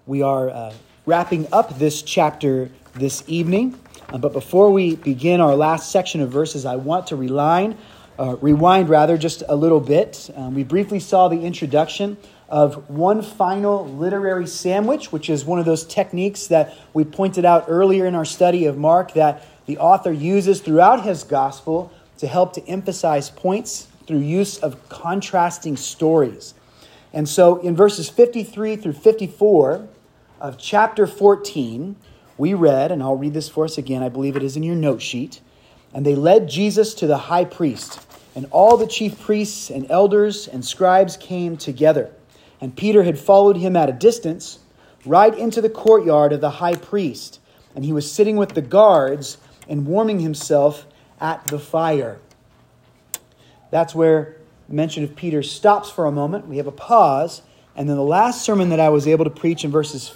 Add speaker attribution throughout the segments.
Speaker 1: We are wrapping up this chapter this evening. But before we begin our last section of verses, I want to rewind just a little bit. We briefly saw the introduction of one final literary sandwich, which is one of those techniques that we pointed out earlier in our study of Mark that the author uses throughout his gospel to help to emphasize points through use of contrasting stories. And so in verses 53 through 54 of chapter 14, we read, and I'll read this for us again, I believe it is in your note sheet, "And they led Jesus to the high priest, and all the chief priests and elders and scribes came together. And Peter had followed him at a distance, right into the courtyard of the high priest, and he was sitting with the guards and warming himself at the fire." That's where mention of Peter stops for a moment. We have a pause. And then the last sermon that I was able to preach in verses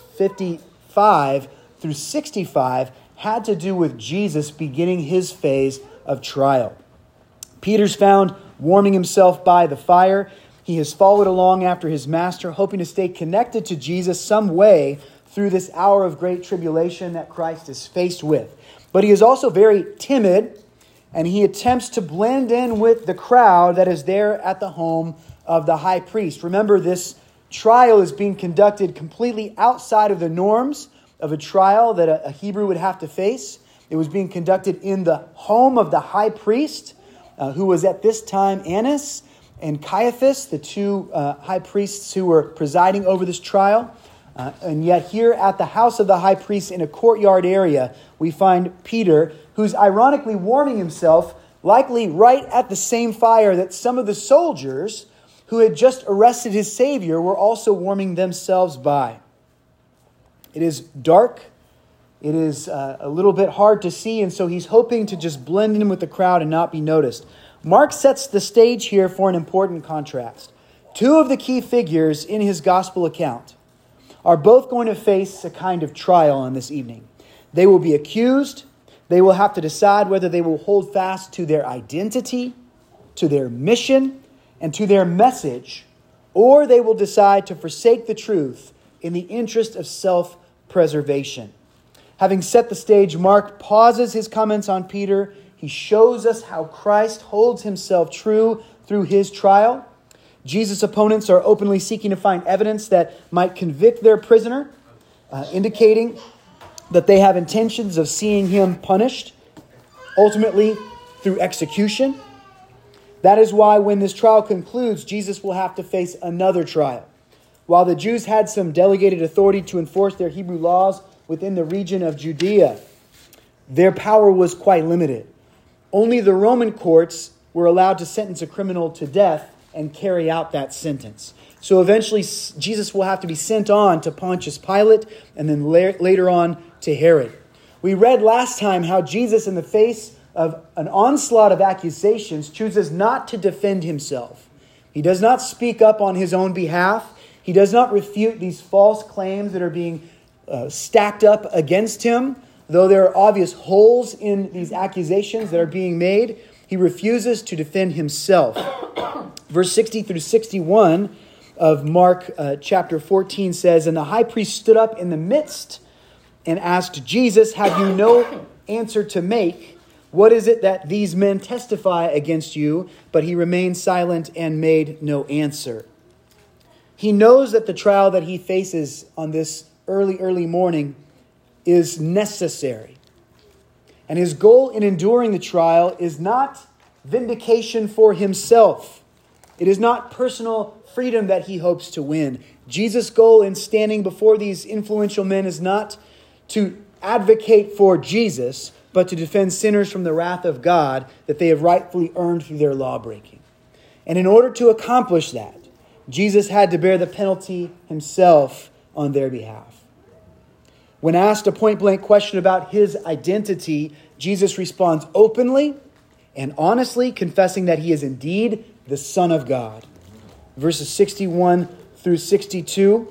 Speaker 1: 55 through 65 had to do with Jesus beginning his phase of trial. Peter's found warming himself by the fire. He has followed along after his master, hoping to stay connected to Jesus some way through this hour of great tribulation that Christ is faced with. But he is also very timid, and he attempts to blend in with the crowd that is there at the home of the high priest. Remember, this trial is being conducted completely outside of the norms of a trial that a Hebrew would have to face. It was being conducted in the home of the high priest, who was at this time Annas and Caiaphas, the two high priests who were presiding over this trial. And yet here at the house of the high priest in a courtyard area, we find Peter, who's ironically warming himself, likely right at the same fire that some of the soldiers who had just arrested his Savior were also warming themselves by. It is dark. It is a little bit hard to see, and so he's hoping to just blend in with the crowd and not be noticed. Mark sets the stage here for an important contrast. Two of the key figures in his gospel account are both going to face a kind of trial on this evening. They will be accused. They will have to decide whether they will hold fast to their identity, to their mission, and to their message, or they will decide to forsake the truth in the interest of self-preservation. Having set the stage, Mark pauses his comments on Peter. He shows us how Christ holds himself true through his trial. Jesus' opponents are openly seeking to find evidence that might convict their prisoner, indicating that they have intentions of seeing him punished, ultimately through execution. That is why when this trial concludes, Jesus will have to face another trial. While the Jews had some delegated authority to enforce their Hebrew laws within the region of Judea, their power was quite limited. Only the Roman courts were allowed to sentence a criminal to death and carry out that sentence. So eventually Jesus will have to be sent on to Pontius Pilate and then later on to Herod. We read last time how Jesus, in the face of an onslaught of accusations, chooses not to defend himself. He does not speak up on his own behalf. He does not refute these false claims that are being stacked up against him. Though there are obvious holes in these accusations that are being made, he refuses to defend himself. Verse 60 through 61 of Mark chapter 14 says, "And the high priest stood up in the midst and asked Jesus, 'Have you no answer to make? What is it that these men testify against you?' But he remained silent and made no answer." He knows that the trial that he faces on this early morning is necessary. And his goal in enduring the trial is not vindication for himself. It is not personal freedom that he hopes to win. Jesus' goal in standing before these influential men is not to advocate for Jesus, but to defend sinners from the wrath of God that they have rightfully earned through their lawbreaking. And in order to accomplish that, Jesus had to bear the penalty himself on their behalf. When asked a point-blank question about his identity, Jesus responds openly and honestly, confessing that he is indeed the Son of God. Verses 61 through 62.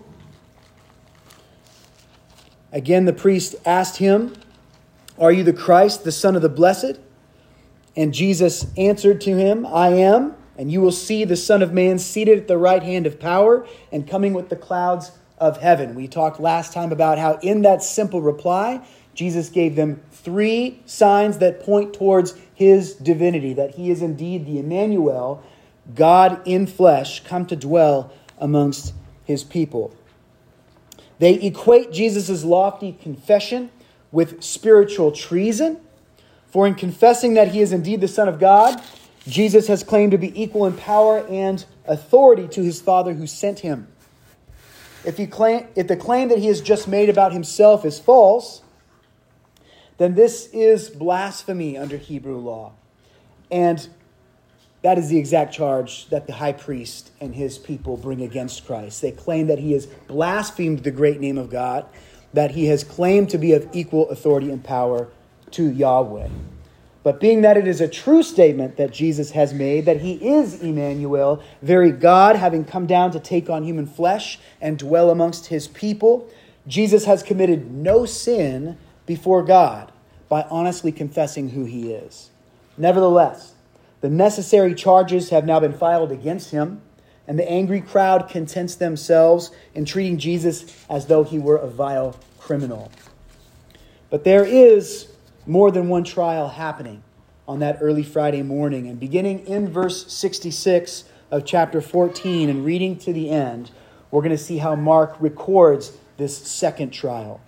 Speaker 1: Again, the priest asked him, "Are you the Christ, the Son of the Blessed?" And Jesus answered to him, "I am, and you will see the Son of Man seated at the right hand of power and coming with the clouds of heaven. We talked last time about how in that simple reply, Jesus gave them 3 signs that point towards his divinity, that he is indeed the Emmanuel, God in flesh, come to dwell amongst his people. They equate Jesus' lofty confession with spiritual treason. For in confessing that he is indeed the Son of God, Jesus has claimed to be equal in power and authority to his Father who sent him. If the claim that he has just made about himself is false, then this is blasphemy under Hebrew law. And that is the exact charge that the high priest and his people bring against Christ. They claim that he has blasphemed the great name of God, that he has claimed to be of equal authority and power to Yahweh. But being that it is a true statement that Jesus has made, that he is Emmanuel, very God, having come down to take on human flesh and dwell amongst his people, Jesus has committed no sin before God by honestly confessing who he is. Nevertheless, the necessary charges have now been filed against him, and the angry crowd contents themselves in treating Jesus as though he were a vile criminal. But there is more than one trial happening on that early Friday morning. And beginning in verse 66 of chapter 14 and reading to the end, we're going to see how Mark records this second trial.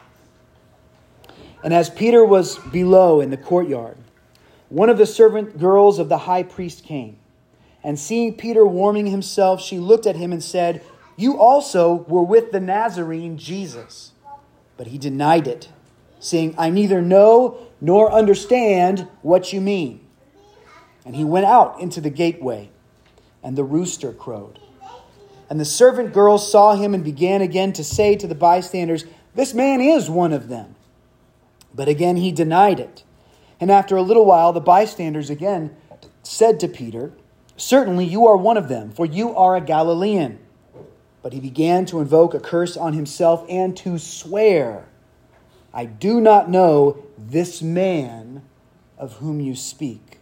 Speaker 1: And as Peter was below in the courtyard, one of the servant girls of the high priest came. And seeing Peter warming himself, she looked at him and said, "You also were with the Nazarene Jesus." But he denied it, saying, "I neither know nor understand what you mean." And he went out into the gateway, and the rooster crowed. And the servant girls saw him and began again to say to the bystanders, "This man is one of them." But again he denied it. And after a little while, the bystanders again said to Peter, "Certainly you are one of them, for you are a Galilean." But he began to invoke a curse on himself and to swear, "I do not know this man of whom you speak."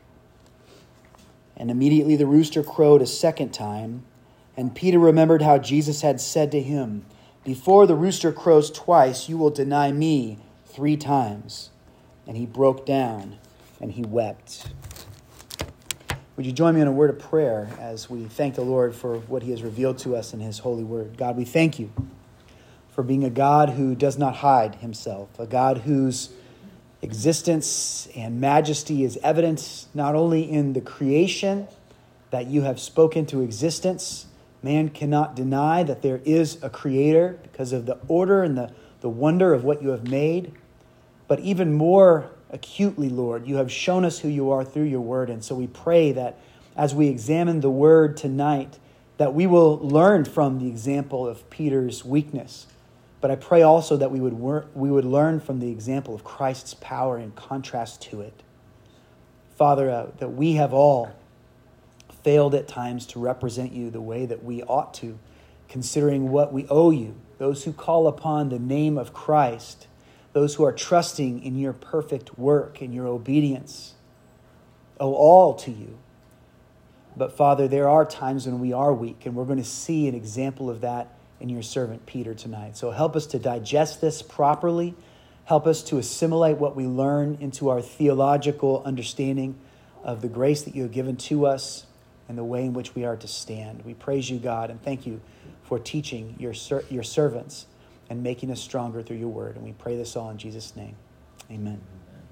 Speaker 1: And immediately the rooster crowed a second time, and Peter remembered how Jesus had said to him, "Before the rooster crows twice, you will deny me 3 times." And he broke down and he wept. Would you join me in a word of prayer as we thank the Lord for what he has revealed to us in his holy word? God, we thank you for being a God who does not hide himself, a God whose existence and majesty is evident not only in the creation that you have spoken to existence. Man cannot deny that there is a creator because of the order and the wonder of what you have made. But even more acutely, Lord, you have shown us who you are through your word. And so we pray that as we examine the word tonight, that we will learn from the example of Peter's weakness. But I pray also that we would learn from the example of Christ's power in contrast to it. Father, that we have all failed at times to represent you the way that we ought to, considering what we owe you. Those who call upon the name of Christ, those who are trusting in your perfect work and your obedience, owe all to you. But Father, there are times when we are weak, and we're going to see an example of that in your servant Peter tonight. So help us to digest this properly. Help us to assimilate what we learn into our theological understanding of the grace that you have given to us and the way in which we are to stand. We praise you, God, and thank you for teaching your servants and making us stronger through your word. And we pray this all in Jesus' name. Amen.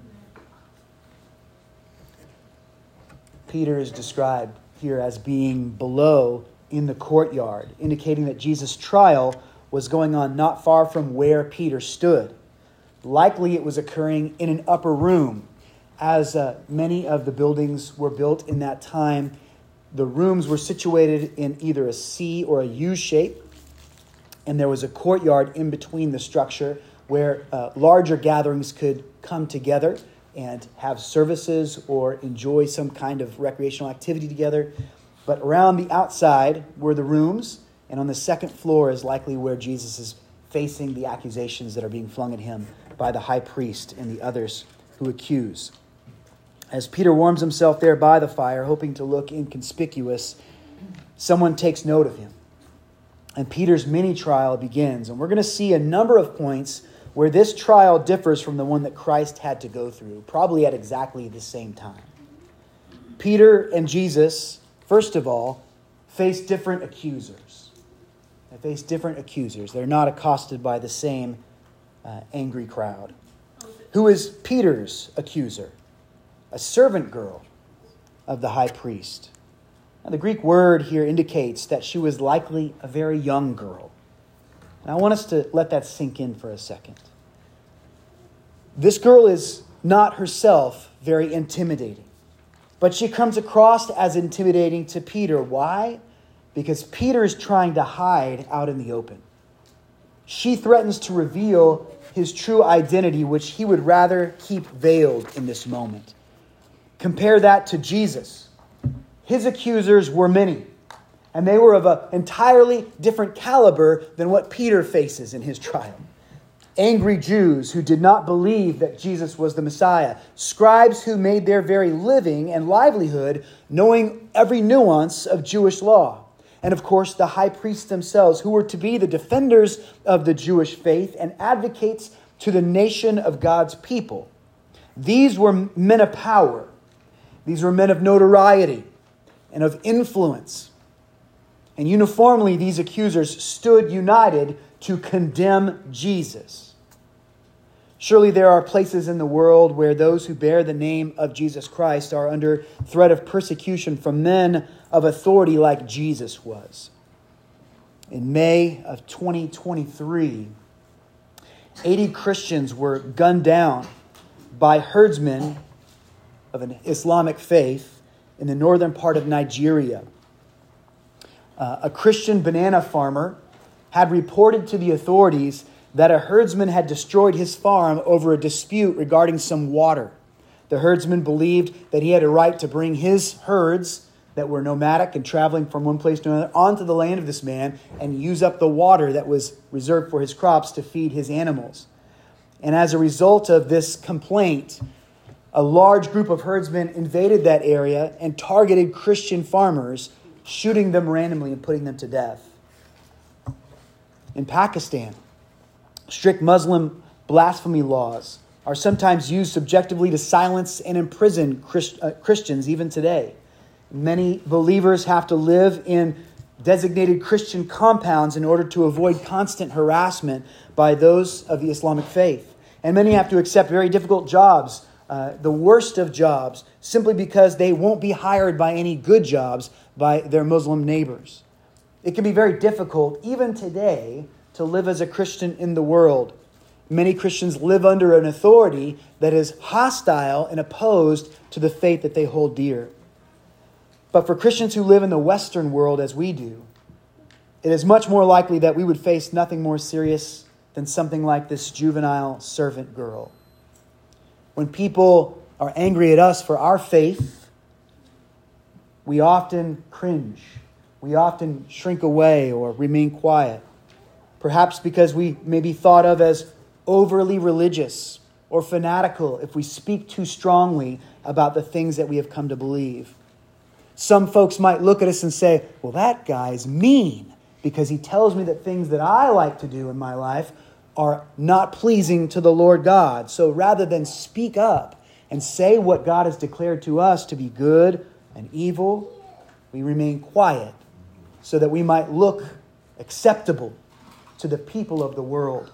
Speaker 1: Peter is described here as being below in the courtyard, indicating that Jesus' trial was going on not far from where Peter stood. Likely it was occurring in an upper room. As many of the buildings were built in that time, the rooms were situated in either a C or a U shape, and there was a courtyard in between the structure where larger gatherings could come together and have services or enjoy some kind of recreational activity together. But around the outside were the rooms, and on the second floor is likely where Jesus is facing the accusations that are being flung at him by the high priest and the others who accuse. As Peter warms himself there by the fire, hoping to look inconspicuous, someone takes note of him. and Peter's mini trial begins. And we're going to see a number of points where this trial differs from the one that Christ had to go through, probably at exactly the same time. Peter and Jesus, first of all, face different accusers. They face different accusers. They're not accosted by the same angry crowd. Who is Peter's accuser? A servant girl of the high priest. Now, the Greek word here indicates that she was likely a very young girl. And I want us to let that sink in for a second. This girl is not herself very intimidating, but she comes across as intimidating to Peter. Why? Because Peter is trying to hide out in the open. She threatens to reveal his true identity, which he would rather keep veiled in this moment. Compare that to Jesus. His accusers were many, and they were of an entirely different caliber than what Peter faces in his trial. Angry Jews who did not believe that Jesus was the Messiah. Scribes who made their very living and livelihood knowing every nuance of Jewish law. And of course, the high priests themselves, who were to be the defenders of the Jewish faith and advocates to the nation of God's people. These were men of power. These were men of notoriety and of influence. And uniformly, these accusers stood united to condemn Jesus. Surely there are places in the world where those who bear the name of Jesus Christ are under threat of persecution from men of authority like Jesus was. In May of 2023, 80 Christians were gunned down by herdsmen of an Islamic faith in the northern part of Nigeria. A Christian banana farmer had reported to the authorities that a herdsman had destroyed his farm over a dispute regarding some water. The herdsman believed that he had a right to bring his herds that were nomadic and traveling from one place to another onto the land of this man and use up the water that was reserved for his crops to feed his animals. And as a result of this complaint, a large group of herdsmen invaded that area and targeted Christian farmers, shooting them randomly and putting them to death. In Pakistan, strict Muslim blasphemy laws are sometimes used subjectively to silence and imprison Christians even today. Many believers have to live in designated Christian compounds in order to avoid constant harassment by those of the Islamic faith. And many have to accept very difficult jobs, the worst of jobs, simply because they won't be hired by any good jobs by their Muslim neighbors. It can be very difficult, even today, to live as a Christian in the world. Many Christians live under an authority that is hostile and opposed to the faith that they hold dear. But for Christians who live in the Western world as we do, it is much more likely that we would face nothing more serious than something like this juvenile servant girl. When people are angry at us for our faith, we often cringe. We often shrink away or remain quiet. Perhaps because we may be thought of as overly religious or fanatical if we speak too strongly about the things that we have come to believe. Some folks might look at us and say, well, that guy's mean because he tells me that things that I like to do in my life are not pleasing to the Lord God. So rather than speak up and say what God has declared to us to be good and evil, we remain quiet so that we might look acceptable to the people of the world.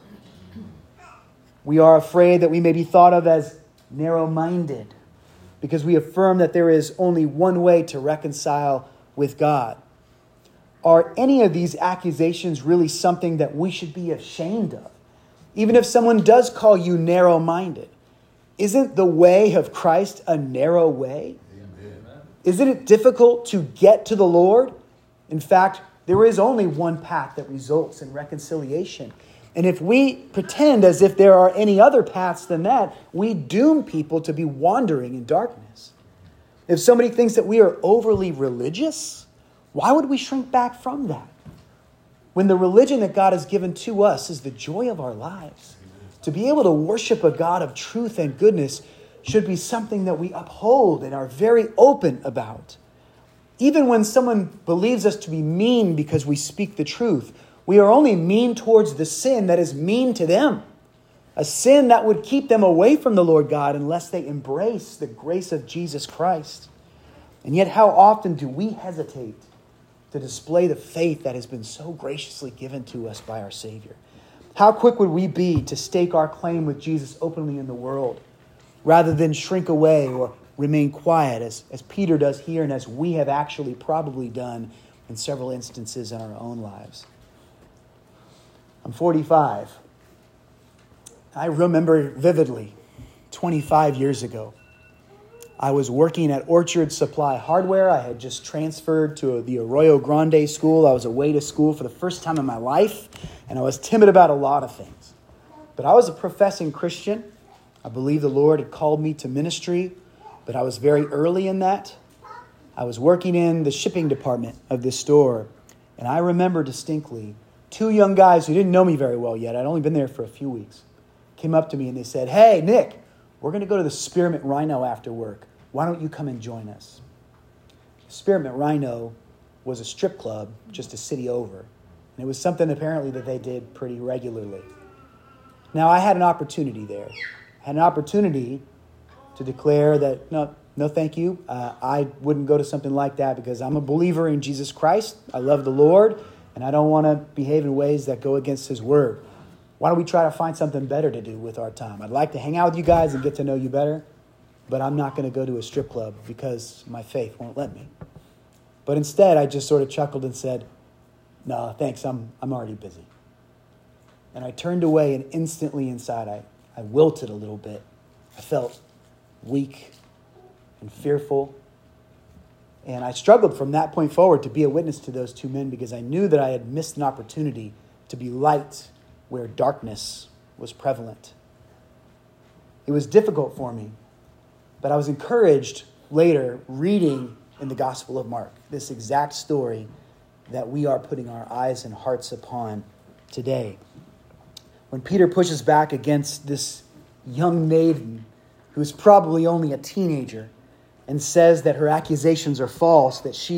Speaker 1: We are afraid that we may be thought of as narrow-minded because we affirm that there is only one way to reconcile with God. Are any of these accusations really something that we should be ashamed of? Even if someone does call you narrow-minded, isn't the way of Christ a narrow way? Amen. Isn't it difficult to get to the Lord? In fact, there is only one path that results in reconciliation. And if we pretend as if there are any other paths than that, we doom people to be wandering in darkness. If somebody thinks that we are overly religious, why would we shrink back from that? When the religion that God has given to us is the joy of our lives. To be able to worship a God of truth and goodness should be something that we uphold and are very open about. Even when someone believes us to be mean because we speak the truth, We are only mean towards the sin that is mean to them. A sin that would keep them away from the Lord God unless they embrace the grace of Jesus Christ. And yet how often do we hesitate to display the faith that has been so graciously given to us by our Savior? How quick would we be to stake our claim with Jesus openly in the world rather than shrink away or remain quiet as Peter does here and as we have actually probably done in several instances in our own lives? I'm 45. I remember vividly 25 years ago. I was working at Orchard Supply Hardware. I had just transferred to the Arroyo Grande school. I was away to school for the first time in my life, and I was timid about a lot of things. But I was a professing Christian. I believe the Lord had called me to ministry, but I was very early in that. I was working in the shipping department of this store, and I remember distinctly 2 young guys who didn't know me very well yet. I'd only been there for a few weeks. Came up to me and they said, "Hey, Nick, we're going to go to the Spearmint Rhino after work. Why don't you come and join us?" Spearmint Rhino was a strip club just a city over. And it was something apparently that they did pretty regularly. Now, I had an opportunity there. I had an opportunity to declare that, no, thank you. I wouldn't go to something like that because I'm a believer in Jesus Christ. I love the Lord, and I don't want to behave in ways that go against His word. Why don't we try to find something better to do with our time? I'd like to hang out with you guys and get to know you better, but I'm not going to go to a strip club because my faith won't let me. But instead, I just sort of chuckled and said, "No, thanks, I'm already busy." And I turned away, and instantly inside, I wilted a little bit. I felt weak and fearful. And I struggled from that point forward to be a witness to those 2 men because I knew that I had missed an opportunity to be light where darkness was prevalent. It was difficult for me, but I was encouraged later reading in the Gospel of Mark this exact story that we are putting our eyes and hearts upon today. When Peter pushes back against this young maiden who is probably only a teenager and says that her accusations are false, that she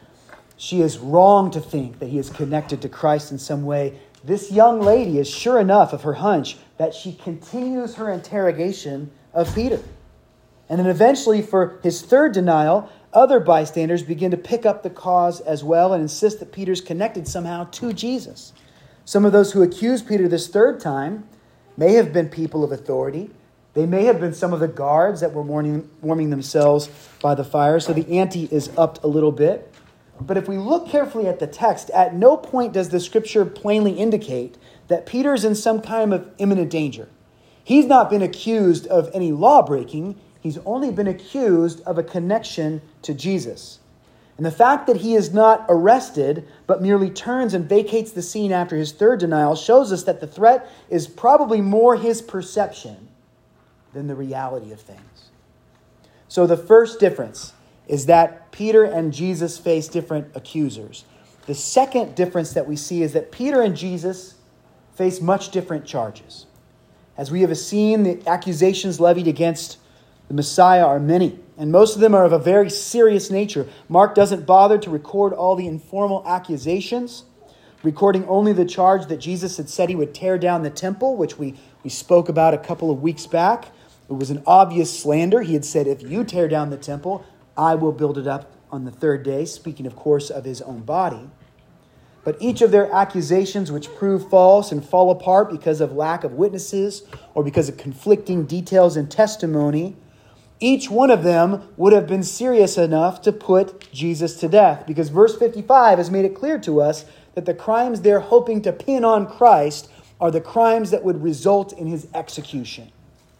Speaker 1: is wrong to think that he is connected to Christ in some way, this young lady is sure enough of her hunch that she continues her interrogation of Peter. And then eventually, for his third denial, other bystanders begin to pick up the cause as well and insist that Peter's connected somehow to Jesus. Some of those who accuse Peter this third time may have been people of authority. They may have been some of the guards that were warming themselves by the fire, so the ante is upped a little bit. But if we look carefully at the text, at no point does the Scripture plainly indicate that Peter's in some kind of imminent danger. He's not been accused of any law breaking. He's only been accused of a connection to Jesus. And the fact that he is not arrested, but merely turns and vacates the scene after his third denial shows us that the threat is probably more his perception than the reality of things. So the first difference is that Peter and Jesus face different accusers. The second difference that we see is that Peter and Jesus face much different charges. As we have seen, the accusations levied against the Messiah are many, and most of them are of a very serious nature. Mark doesn't bother to record all the informal accusations, recording only the charge that Jesus had said he would tear down the temple, which we spoke about a couple of weeks back. It was an obvious slander. He had said, "If you tear down the temple, I will build it up on the third day," speaking, of course, of his own body. But each of their accusations, which prove false and fall apart because of lack of witnesses or because of conflicting details in testimony, each one of them would have been serious enough to put Jesus to death, because verse 55 has made it clear to us that the crimes they're hoping to pin on Christ are the crimes that would result in his execution.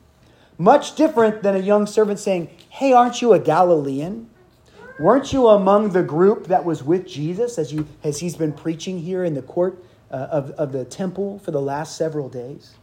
Speaker 1: Much different than a young servant saying, "Hey, aren't you a Galilean? Weren't you among the group that was with Jesus as he's been preaching here in the court of the temple for the last several days?"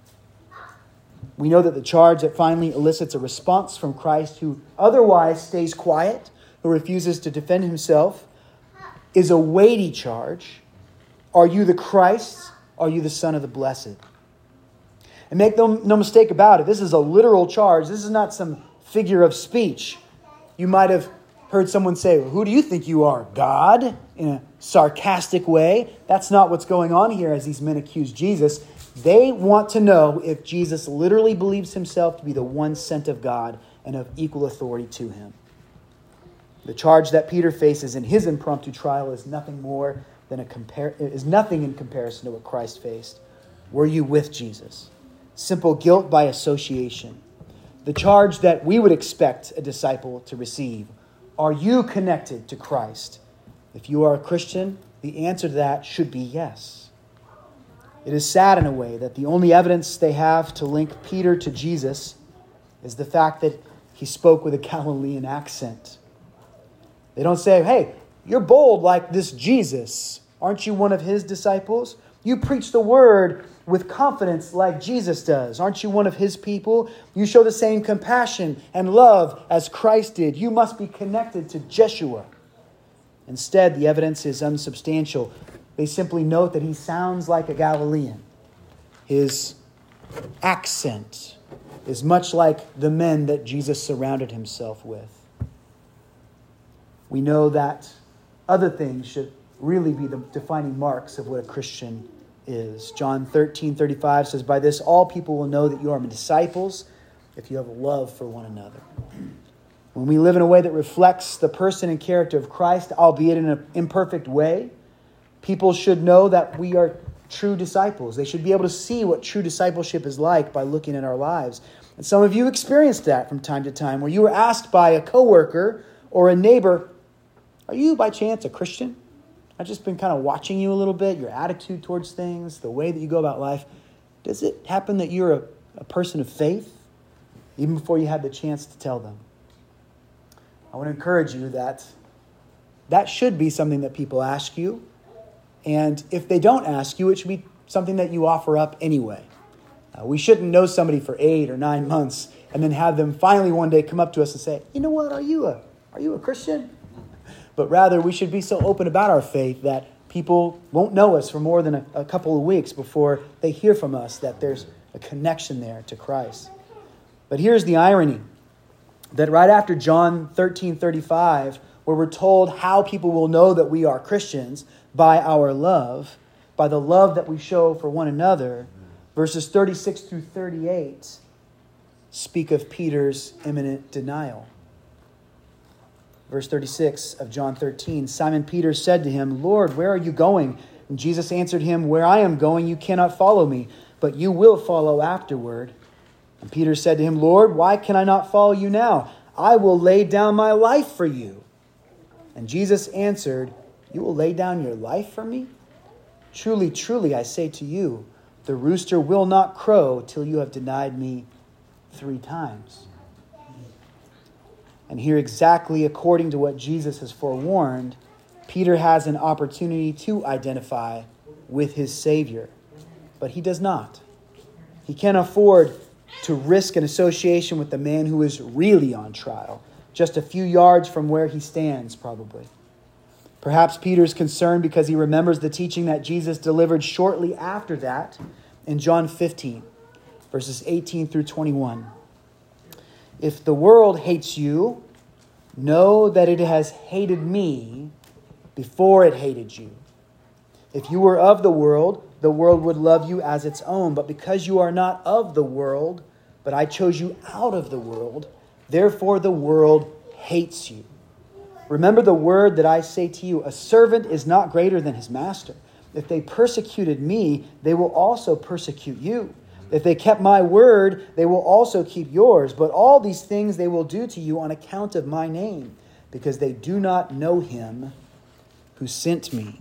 Speaker 1: We know that the charge that finally elicits a response from Christ, who otherwise stays quiet, who refuses to defend himself, is a weighty charge. Are you the Christ? Are you the Son of the Blessed? And make no mistake about it, this is a literal charge. This is not some figure of speech. You might have heard someone say, "Who do you think you are, God?" in a sarcastic way. That's not what's going on here as these men accuse Jesus. They want to know if Jesus literally believes himself to be the one sent of God and of equal authority to him. The charge that Peter faces in his impromptu trial is nothing more than nothing in comparison to what Christ faced. Were you with Jesus? Simple guilt by association. The charge that we would expect a disciple to receive. Are you connected to Christ? If you are a Christian, the answer to that should be yes. It is sad in a way that the only evidence they have to link Peter to Jesus is the fact that he spoke with a Galilean accent. They don't say, "Hey, you're bold like this Jesus. Aren't you one of his disciples? You preach the word with confidence like Jesus does. Aren't you one of his people? You show the same compassion and love as Christ did. You must be connected to Jeshua." Instead, the evidence is unsubstantial. They simply note that he sounds like a Galilean. His accent is much like the men that Jesus surrounded himself with. We know that other things should really be the defining marks of what a Christian is. John 13:35 says, "By this all people will know that you are my disciples, if you have a love for one another." When we live in a way that reflects the person and character of Christ, albeit in an imperfect way, people should know that we are true disciples. They should be able to see what true discipleship is like by looking at our lives. And some of you experienced that from time to time, where you were asked by a coworker or a neighbor, "Are you by chance a Christian? I've just been kind of watching you a little bit, your attitude towards things, the way that you go about life. Does it happen that you're a person of faith?" Even before you had the chance to tell them. I want to encourage you that should be something that people ask you. And if they don't ask you, it should be something that you offer up anyway. We shouldn't know somebody for 8 or 9 months and then have them finally one day come up to us and say, "You know what, are you a Christian?" But rather, we should be so open about our faith that people won't know us for more than a couple of weeks before they hear from us that there's a connection there to Christ. But here's the irony, that right after John 13:35, where we're told how people will know that we are Christians by our love, by the love that we show for one another, verses 36 through 38 speak of Peter's imminent denial. Verse 36 of John 13, Simon Peter said to him, "Lord, where are you going?" And Jesus answered him, "Where I am going, you cannot follow me, but you will follow afterward." And Peter said to him, "Lord, why can I not follow you now? I will lay down my life for you." And Jesus answered, "You will lay down your life for me? Truly, truly, I say to you, the rooster will not crow till you have denied me 3 times. And here, exactly according to what Jesus has forewarned, Peter has an opportunity to identify with his Savior. But he does not. He can't afford to risk an association with the man who is really on trial, just a few yards from where he stands, probably. Perhaps Peter's concerned because he remembers the teaching that Jesus delivered shortly after that in John 15, verses 18 through 21. "If the world hates you, know that it has hated me before it hated you. If you were of the world would love you as its own. But because you are not of the world, but I chose you out of the world, therefore the world hates you. Remember the word that I say to you, a servant is not greater than his master. If they persecuted me, they will also persecute you. If they kept my word, they will also keep yours. But all these things they will do to you on account of my name, because they do not know him who sent me."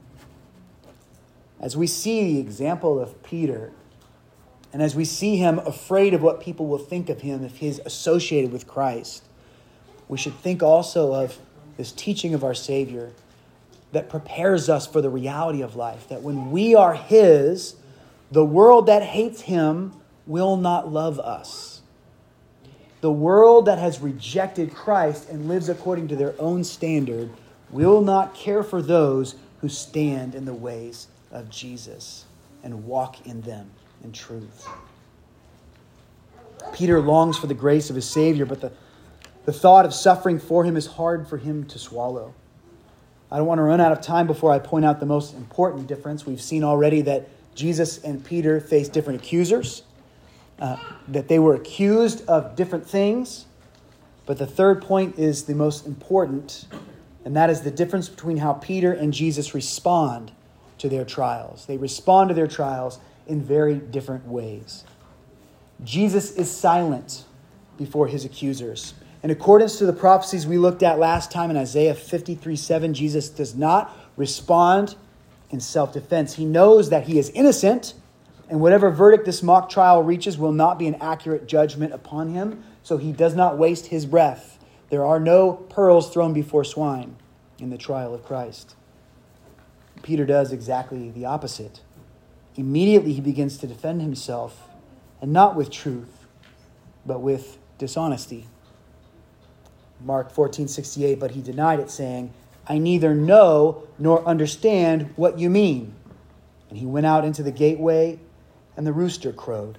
Speaker 1: As we see the example of Peter, and as we see him afraid of what people will think of him if he's associated with Christ, we should think also of this teaching of our Savior that prepares us for the reality of life, that when we are his, the world that hates him will not love us. The world that has rejected Christ and lives according to their own standard will not care for those who stand in the ways of Jesus and walk in them in truth. Peter longs for the grace of his Savior, but the The thought of suffering for him is hard for him to swallow. I don't want to run out of time before I point out the most important difference. We've seen already that Jesus and Peter faced different accusers, that they were accused of different things. But the third point is the most important, and that is the difference between how Peter and Jesus respond to their trials. They respond to their trials in very different ways. Jesus is silent before his accusers. In accordance to the prophecies we looked at last time in Isaiah 53:7, Jesus does not respond in self-defense. He knows that he is innocent, and whatever verdict this mock trial reaches will not be an accurate judgment upon him, so he does not waste his breath. There are no pearls thrown before swine in the trial of Christ. Peter does exactly the opposite. Immediately he begins to defend himself, and not with truth, but with dishonesty. Mark 14:68, but he denied it, saying, I neither know nor understand what you mean. And he went out into the gateway, and the rooster crowed.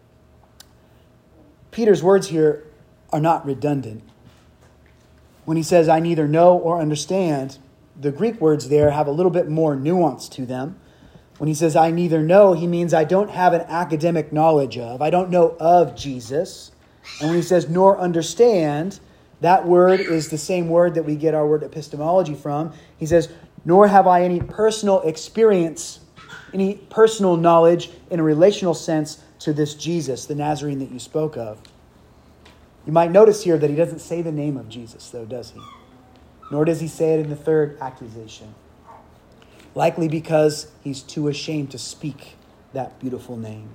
Speaker 1: Peter's words here are not redundant. When he says, I neither know or understand, the Greek words there have a little bit more nuance to them. When he says, I neither know, he means I don't have an academic knowledge of. I don't know of Jesus. And when he says, nor understand, that word is the same word that we get our word epistemology from. He says, nor have I any personal experience, any personal knowledge in a relational sense to this Jesus, the Nazarene that you spoke of. You might notice here that he doesn't say the name of Jesus, though, does he? Nor does he say it in the third accusation. Likely because he's too ashamed to speak that beautiful name.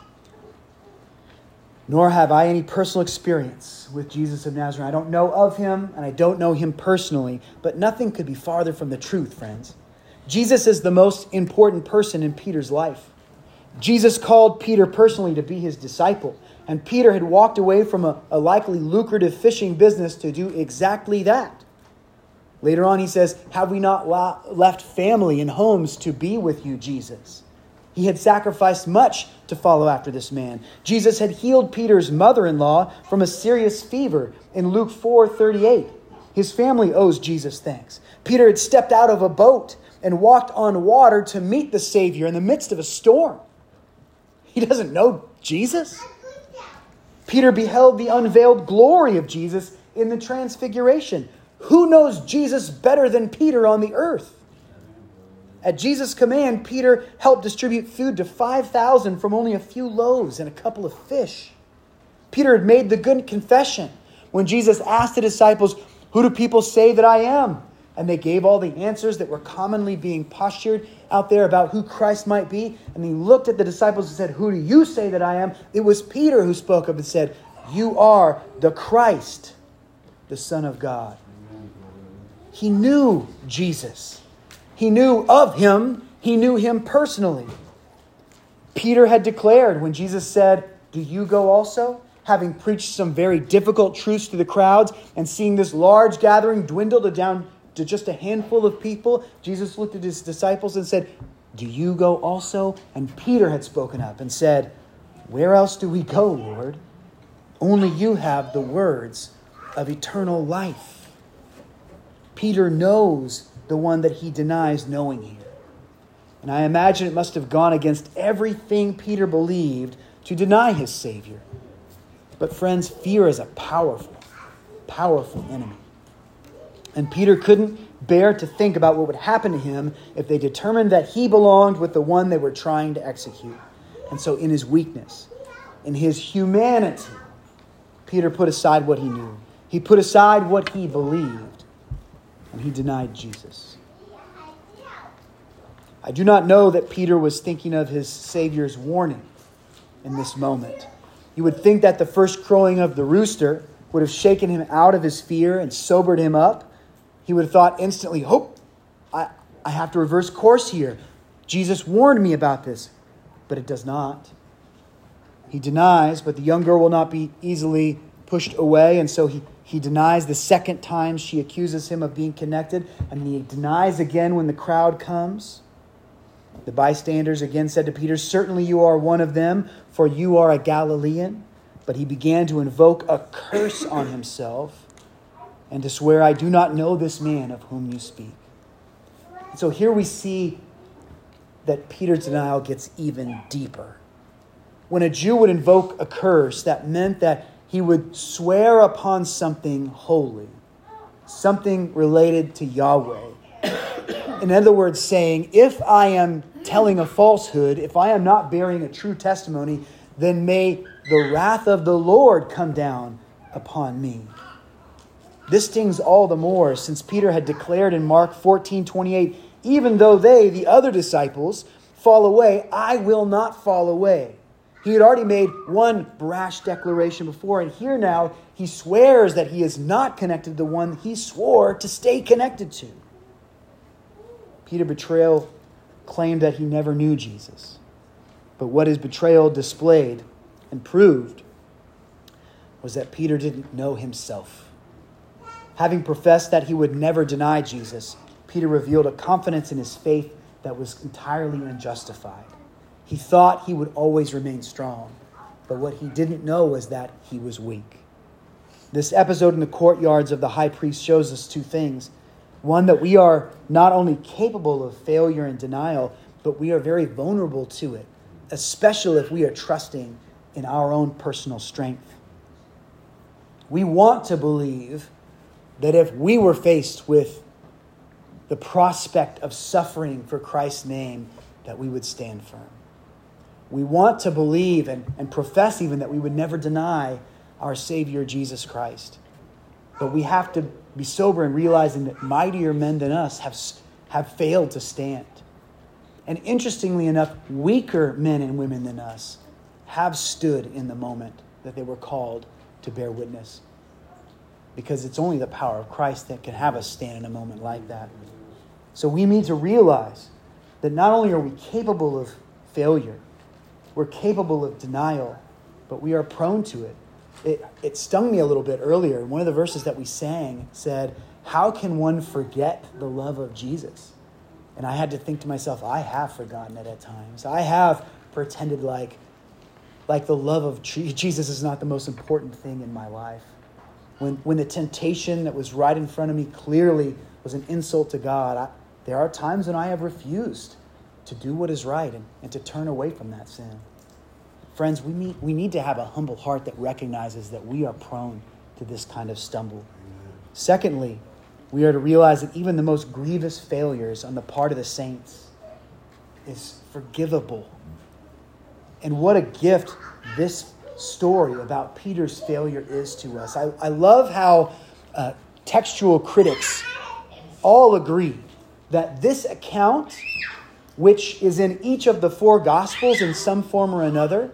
Speaker 1: Nor have I any personal experience with Jesus of Nazareth. I don't know of him, and I don't know him personally, but nothing could be farther from the truth, friends. Jesus is the most important person in Peter's life. Jesus called Peter personally to be his disciple, and Peter had walked away from a likely lucrative fishing business to do exactly that. Later on he says, have we not left family and homes to be with you, Jesus? He had sacrificed much to follow after this man. Jesus had healed Peter's mother-in-law from a serious fever in Luke 4:38. His family owes Jesus thanks. Peter had stepped out of a boat and walked on water to meet the Savior in the midst of a storm. He doesn't know Jesus. Peter beheld the unveiled glory of Jesus in the transfiguration. Who knows Jesus better than Peter on the earth? At Jesus' command, Peter helped distribute food to 5,000 from only a few loaves and a couple of fish. Peter had made the good confession when Jesus asked the disciples, who do people say that I am? And they gave all the answers that were commonly being postured out there about who Christ might be. And he looked at the disciples and said, who do you say that I am? It was Peter who spoke up and said, you are the Christ, the Son of God. He knew Jesus. He knew of him. He knew him personally. Peter had declared when Jesus said, do you go also? Having preached some very difficult truths to the crowds and seeing this large gathering dwindle down to just a handful of people, Jesus looked at his disciples and said, do you go also? And Peter had spoken up and said, where else do we go, Lord? Only you have the words of eternal life. Peter knows the one that he denies knowing here. And I imagine it must have gone against everything Peter believed to deny his Savior. But friends, fear is a powerful, powerful enemy. And Peter couldn't bear to think about what would happen to him if they determined that he belonged with the one they were trying to execute. And so in his weakness, in his humanity, Peter put aside what he knew. He put aside what he believed. And he denied Jesus. I do not know that Peter was thinking of his Savior's warning in this moment. You would think that the first crowing of the rooster would have shaken him out of his fear and sobered him up. He would have thought instantly, I have to reverse course here. Jesus warned me about this. But it does not. He denies, but the young girl will not be easily pushed away, and so he denies the second time she accuses him of being connected, and he denies again when the crowd comes. The bystanders again said to Peter, certainly you are one of them, for you are a Galilean. But he began to invoke a curse on himself and to swear, I do not know this man of whom you speak. And so here we see that Peter's denial gets even deeper. When a Jew would invoke a curse, that meant that he would swear upon something holy, something related to Yahweh. In other words, saying, if I am telling a falsehood, if I am not bearing a true testimony, then may the wrath of the Lord come down upon me. This stings all the more since Peter had declared in Mark 14:28, even though they, the other disciples, fall away, I will not fall away. He had already made one brash declaration before, and here now he swears that he is not connected to the one he swore to stay connected to. Peter's betrayal claimed that he never knew Jesus. But what his betrayal displayed and proved was that Peter didn't know himself. Having professed that he would never deny Jesus, Peter revealed a confidence in his faith that was entirely unjustified. He thought he would always remain strong, but what he didn't know was that he was weak. This episode in the courtyards of the high priest shows us two things. One, that we are not only capable of failure and denial, but we are very vulnerable to it, especially if we are trusting in our own personal strength. We want to believe that if we were faced with the prospect of suffering for Christ's name, that we would stand firm. We want to believe and profess even that we would never deny our Savior, Jesus Christ. But we have to be sober in realizing that mightier men than us have failed to stand. And interestingly enough, weaker men and women than us have stood in the moment that they were called to bear witness. Because it's only the power of Christ that can have us stand in a moment like that. So we need to realize that not only are we capable of failure, we're capable of denial, but we are prone to it. It stung me a little bit earlier. One of the verses that we sang said, how can one forget the love of Jesus? And I had to think to myself, I have forgotten it at times. I have pretended like the love of Jesus is not the most important thing in my life. When the temptation that was right in front of me clearly was an insult to God, there are times when I have refused to do what is right and to turn away from that sin. Friends, we need to have a humble heart that recognizes that we are prone to this kind of stumble. Secondly, we are to realize that even the most grievous failures on the part of the saints is forgivable. And what a gift this story about Peter's failure is to us. I love how textual critics all agree that this account, which is in each of the four Gospels in some form or another,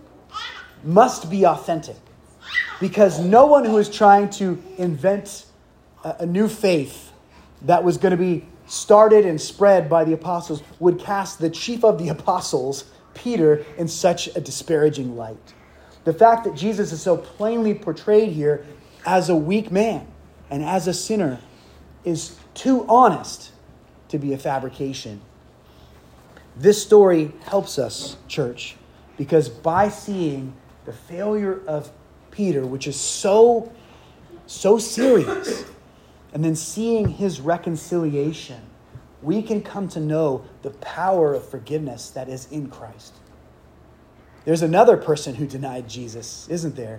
Speaker 1: must be authentic. Because no one who is trying to invent a new faith that was going to be started and spread by the apostles would cast the chief of the apostles, Peter, in such a disparaging light. The fact that Jesus is so plainly portrayed here as a weak man and as a sinner is too honest to be a fabrication. This story helps us, church, because by seeing the failure of Peter, which is so serious, and then seeing his reconciliation, we can come to know the power of forgiveness that is in Christ. There's another person who denied Jesus, isn't there?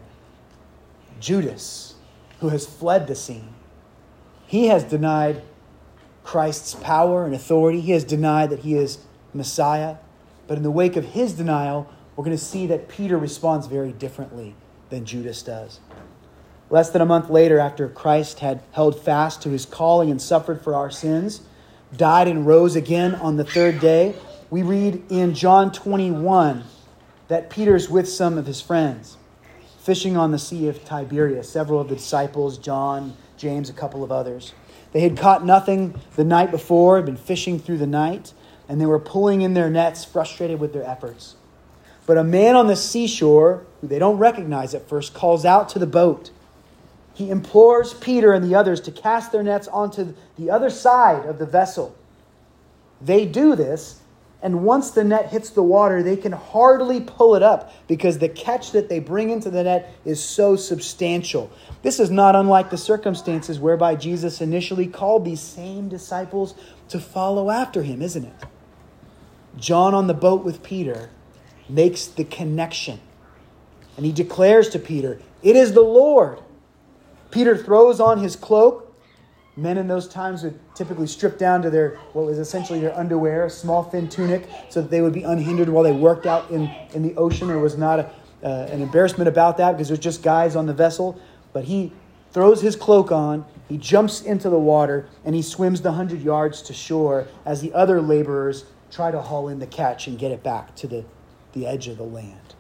Speaker 1: Judas, who has fled the scene. He has denied Christ's power and authority. He has denied that he is Messiah. But in the wake of his denial, we're going to see that Peter responds very differently than Judas does. Less than a month later, after Christ had held fast to his calling and suffered for our sins, died and rose again on the third day, we read in John 21 that Peter's with some of his friends, fishing on the Sea of Tiberias. Several of the disciples, John, James, a couple of others. They had caught nothing the night before, had been fishing through the night, and they were pulling in their nets, frustrated with their efforts. But a man on the seashore, who they don't recognize at first, calls out to the boat. He implores Peter and the others to cast their nets onto the other side of the vessel. They do this, And once the net hits the water, they can hardly pull it up because the catch that they bring into the net is so substantial. This is not unlike the circumstances whereby Jesus initially called these same disciples to follow after him, isn't it? John on the boat with Peter makes the connection. And he declares to Peter, "It is the Lord." Peter throws on his cloak. Men in those times would typically strip down to what was essentially their underwear, a small thin tunic, so that they would be unhindered while they worked out in the ocean. There was not an embarrassment about that because it was just guys on the vessel. But he throws his cloak on, he jumps into the water, and he swims the 100 yards to shore as the other laborers try to haul in the catch and get it back to the edge of the land.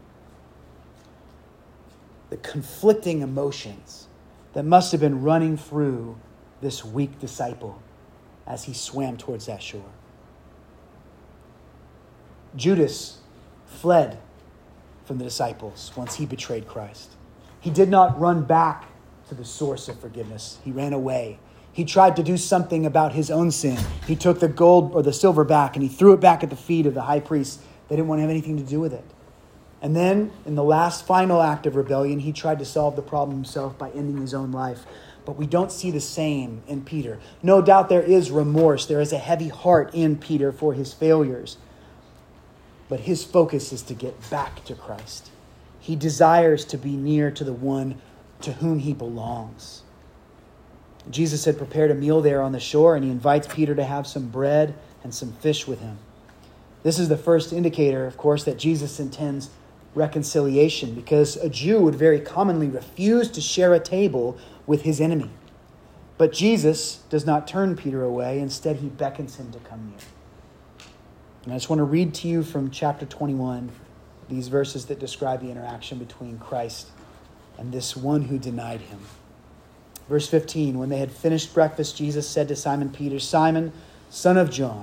Speaker 1: The conflicting emotions that must have been running through this weak disciple as he swam towards that shore. Judas fled from the disciples once he betrayed Christ. He did not run back to the source of forgiveness. He ran away. He tried to do something about his own sin. He took the gold or the silver back and he threw it back at the feet of the high priest. They didn't want to have anything to do with it. And then, in the last final act of rebellion, he tried to solve the problem himself by ending his own life. But we don't see the same in Peter. No doubt there is remorse. There is a heavy heart in Peter for his failures. But his focus is to get back to Christ. He desires to be near to the one to whom he belongs. Jesus had prepared a meal there on the shore, and he invites Peter to have some bread and some fish with him. This is the first indicator, of course, that Jesus intends reconciliation, because a Jew would very commonly refuse to share a table with his enemy. But Jesus does not turn Peter away. Instead, he beckons him to come near. And I just want to read to you from chapter 21 these verses that describe the interaction between Christ and this one who denied him. Verse 15, when they had finished breakfast, Jesus said to Simon Peter, "Simon, son of John,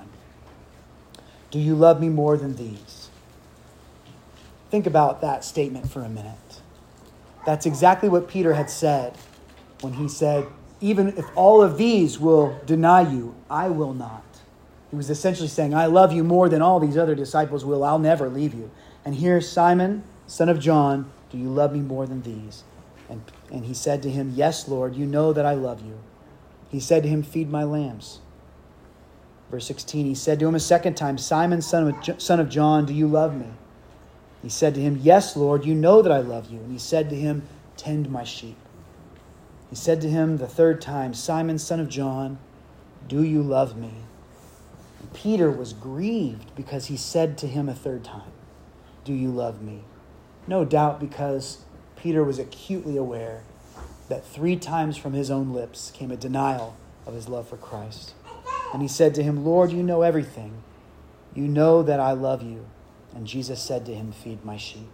Speaker 1: do you love me more than these?" Think about that statement for a minute. That's exactly what Peter had said when he said, "Even if all of these will deny you, I will not." He was essentially saying, "I love you more than all these other disciples will. I'll never leave you." And here, "Simon, son of John, do you love me more than these?" And he said to him, "Yes, Lord, you know that I love you." He said to him, "Feed my lambs." Verse 16, he said to him a second time, "Simon, son of John, do you love me?" He said to him, "Yes, Lord, you know that I love you." And he said to him, "Tend my sheep." He said to him the third time, "Simon, son of John, do you love me?" And Peter was grieved because he said to him a third time, "Do you love me?" No doubt because Peter was acutely aware that 3 times from his own lips came a denial of his love for Christ. And he said to him, "Lord, you know everything. You know that I love you." And Jesus said to him, "Feed my sheep."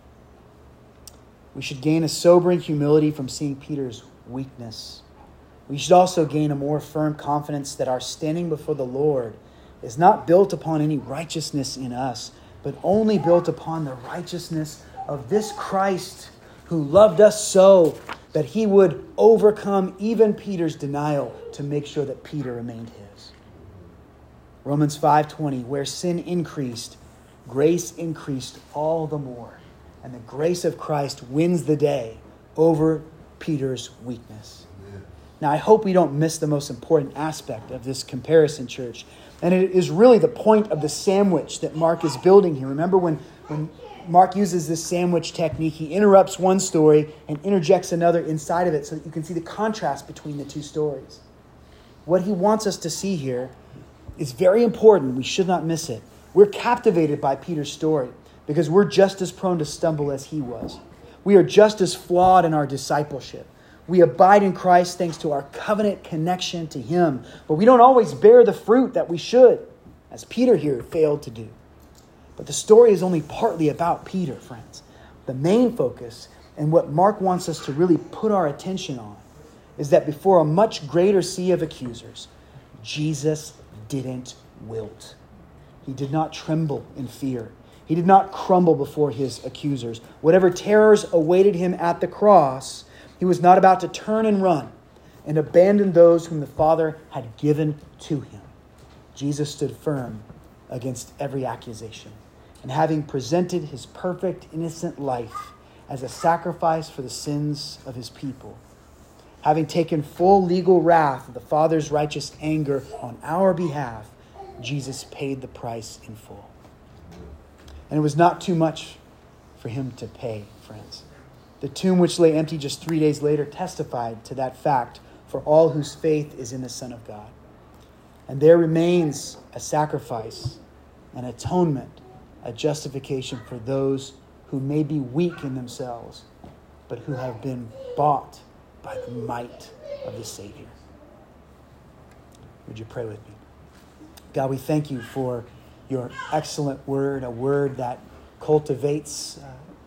Speaker 1: We should gain a sobering humility from seeing Peter's weakness. We should also gain a more firm confidence that our standing before the Lord is not built upon any righteousness in us, but only built upon the righteousness of this Christ who loved us so that he would overcome even Peter's denial to make sure that Peter remained his. Romans 5:20, where sin increased, grace increased all the more. And the grace of Christ wins the day over Peter's weakness. Amen. Now, I hope we don't miss the most important aspect of this comparison, church. And it is really the point of the sandwich that Mark is building here. Remember when Mark uses this sandwich technique, he interrupts one story and interjects another inside of it so that you can see the contrast between the two stories. What he wants us to see here is very important. We should not miss it. We're captivated by Peter's story because we're just as prone to stumble as he was. We are just as flawed in our discipleship. We abide in Christ thanks to our covenant connection to him, but we don't always bear the fruit that we should, as Peter here failed to do. But the story is only partly about Peter, friends. The main focus and what Mark wants us to really put our attention on is that before a much greater sea of accusers, Jesus didn't wilt. He did not tremble in fear. He did not crumble before his accusers. Whatever terrors awaited him at the cross, he was not about to turn and run and abandon those whom the Father had given to him. Jesus stood firm against every accusation. And having presented his perfect, innocent life as a sacrifice for the sins of his people, having taken full legal wrath of the Father's righteous anger on our behalf, Jesus paid the price in full. And it was not too much for him to pay, friends. The tomb which lay empty just 3 days later testified to that fact for all whose faith is in the Son of God. And there remains a sacrifice, an atonement, a justification for those who may be weak in themselves, but who have been bought by the might of the Savior. Would you pray with me? God, we thank you for your excellent word, a word that cultivates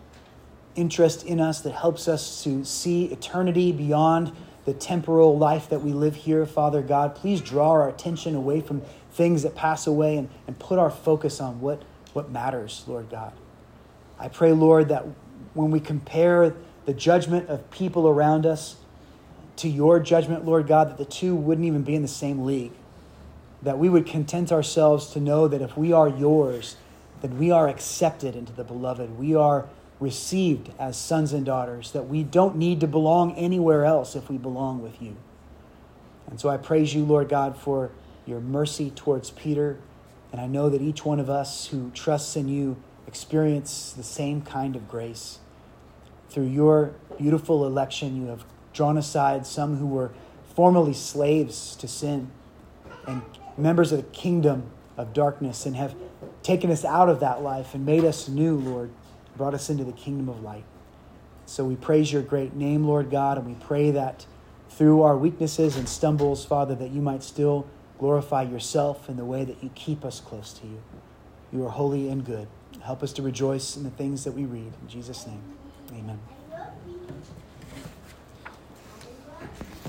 Speaker 1: interest in us, that helps us to see eternity beyond the temporal life that we live here. Father God, please draw our attention away from things that pass away and put our focus on what matters, Lord God. I pray, Lord, that when we compare the judgment of people around us to your judgment, Lord God, that the two wouldn't even be in the same league. That we would content ourselves to know that if we are yours, then we are accepted into the beloved. We are received as sons and daughters, that we don't need to belong anywhere else if we belong with you. And so I praise you, Lord God, for your mercy towards Peter. And I know that each one of us who trusts in you experience the same kind of grace. Through your beautiful election, you have drawn aside some who were formerly slaves to sin and members of the kingdom of darkness, and have taken us out of that life and made us new, Lord, brought us into the kingdom of light. So we praise your great name, Lord God, and we pray that through our weaknesses and stumbles, Father, that you might still glorify yourself in the way that you keep us close to you. You are holy and good. Help us to rejoice in the things that we read. In Jesus' name, amen.